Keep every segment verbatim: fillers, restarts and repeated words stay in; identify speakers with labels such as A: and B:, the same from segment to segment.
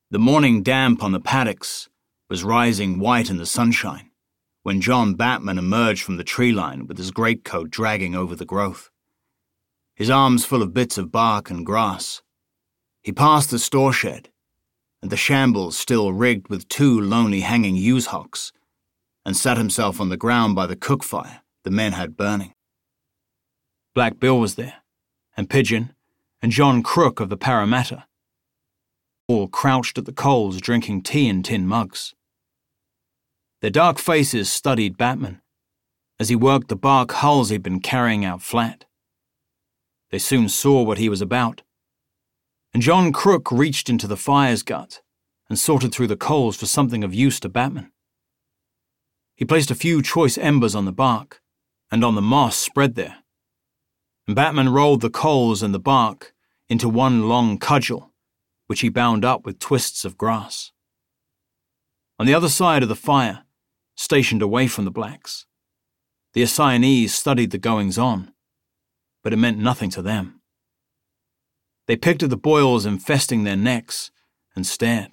A: The morning damp on the paddocks was rising white in the sunshine when John Batman emerged from the tree line with his greatcoat dragging over the growth, his arms full of bits of bark and grass. He passed the store shed and the shambles still rigged with two lonely hanging ewes hocks, and sat himself on the ground by the cook fire the men had burning. Black Bill was there, and Pigeon, and John Crook of the Parramatta, all crouched at the coals drinking tea in tin mugs. Their dark faces studied Batman as he worked the bark hulls he'd been carrying out flat. They soon saw what he was about, and John Crook reached into the fire's gut and sorted through the coals for something of use to Batman. He placed a few choice embers on the bark and on the moss spread there, and Batman rolled the coals and the bark into one long cudgel, which he bound up with twists of grass. On the other side of the fire, stationed away from the blacks, the Assignees studied the goings-on, but it meant nothing to them. They picked at the boils infesting their necks and stared.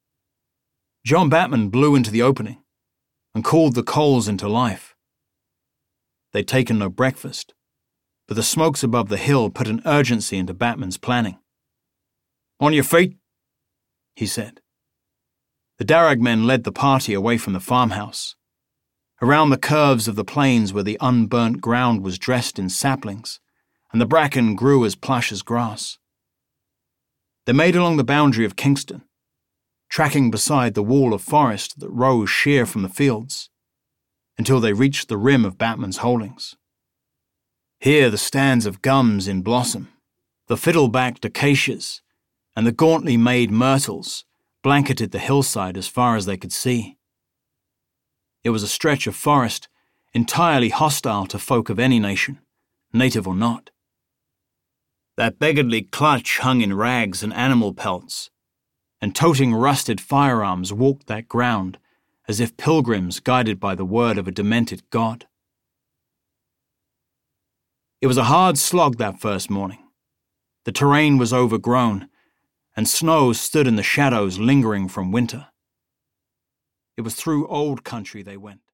A: John Batman blew into the opening and called the coals into life. They'd taken no breakfast, but the smokes above the hill put an urgency into Batman's planning. "On your feet," he said. The Darragh men led the party away from the farmhouse, around the curves of the plains where the unburnt ground was dressed in saplings, and the bracken grew as plush as grass. They made along the boundary of Kingston, tracking beside the wall of forest that rose sheer from the fields, until they reached the rim of Batman's holdings. Here the stands of gums in blossom, the fiddle-backed acacias, and the gauntly made myrtles blanketed the hillside as far as they could see. It was a stretch of forest entirely hostile to folk of any nation, native or not. That beggarly clutch hung in rags and animal pelts, and toting rusted firearms walked that ground as if pilgrims guided by the word of a demented god. It was a hard slog that first morning. The terrain was overgrown, and snow stood in the shadows lingering from winter. It was through old country they went.